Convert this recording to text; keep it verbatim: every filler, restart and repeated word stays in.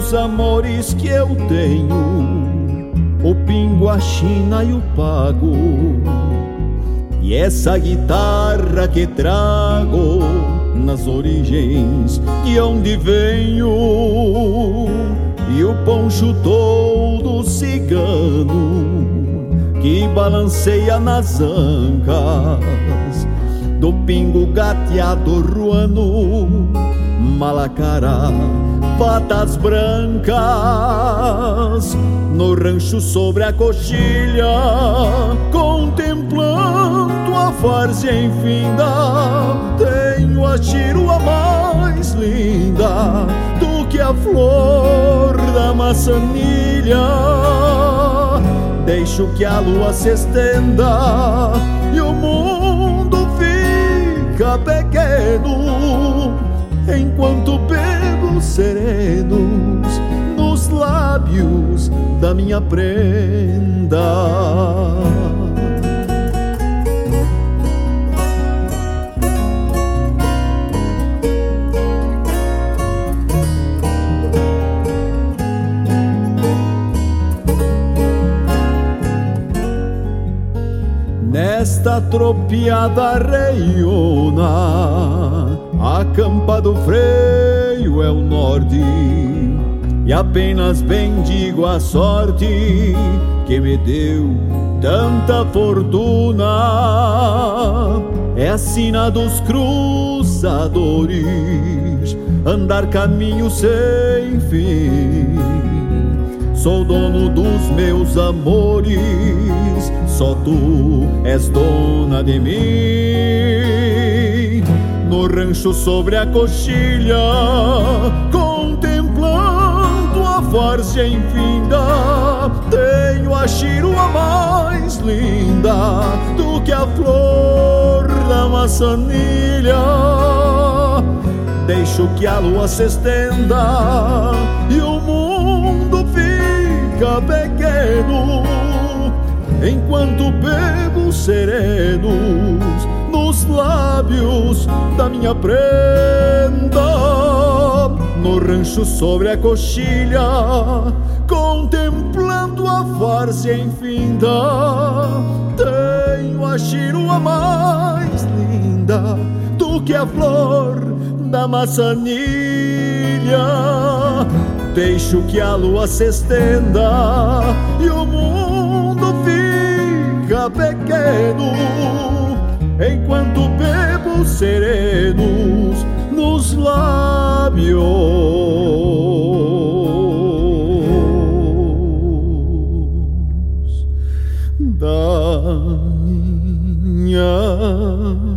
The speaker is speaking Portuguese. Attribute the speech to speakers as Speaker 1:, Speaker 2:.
Speaker 1: meus amores que eu tenho, o pingo, a china e o pago, e essa guitarra que trago nas origens de onde venho, e o poncho todo cigano que balanceia nas ancas do pingo gateado ruano, malacará, patas brancas, no rancho sobre a coxilha, contemplando a várzea infinda, tenho a chirua mais linda do que a flor da maçanilha. Deixo que a lua se estenda e o mundo fica pequeno, enquanto bebo serenos nos lábios da minha prenda. Nesta tropiada reiona, a campa do freio é o norte, e apenas bendigo a sorte que me deu tanta fortuna. É a sina dos cruzadores, andar caminho sem fim. Sou dono dos meus amores, só tu és dona de mim. No rancho sobre a coxilha, contemplando a várzea infinda, tenho a chirua mais linda do que a flor da maçanilha. Deixo que a lua se estenda e o mundo fica pequeno, enquanto bebo serenos nos lábios da minha prenda. No rancho sobre a coxilha, contemplando a várzea infinda, tenho a chirua mais linda do que a flor da maçanilha. Deixo que a lua se estenda e o mundo fica pequeno, enquanto bebo serenos nos lábios da minha